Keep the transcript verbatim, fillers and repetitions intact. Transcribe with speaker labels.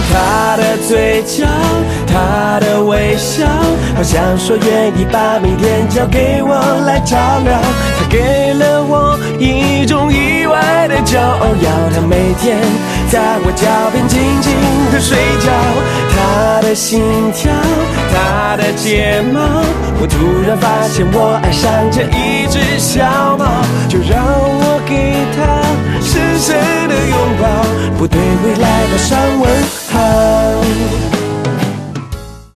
Speaker 1: 他的嘴角，他的微笑，好像说愿意把明天交给我来照料。他给了我一种意外的骄傲，要他每天在我脚边静静的睡觉。他的心跳，他的睫毛，我突然发现我爱上这一只小猫。就让我给他深深的拥抱，不对未来的上问。